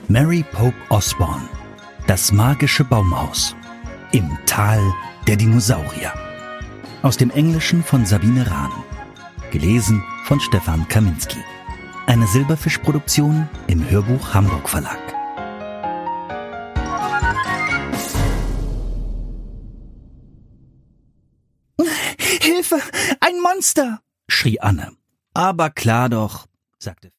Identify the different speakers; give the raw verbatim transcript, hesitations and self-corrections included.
Speaker 1: Mary Pope Osborne. Das magische Baumhaus. Im Tal der Dinosaurier. Aus dem Englischen von Sabine Rahn. Gelesen von Stefan Kaminski. Eine Silberfisch-Produktion im Hörbuch Hamburg Verlag.
Speaker 2: Hilfe! Ein Monster!
Speaker 1: Schrie Anne. Aber klar doch, sagte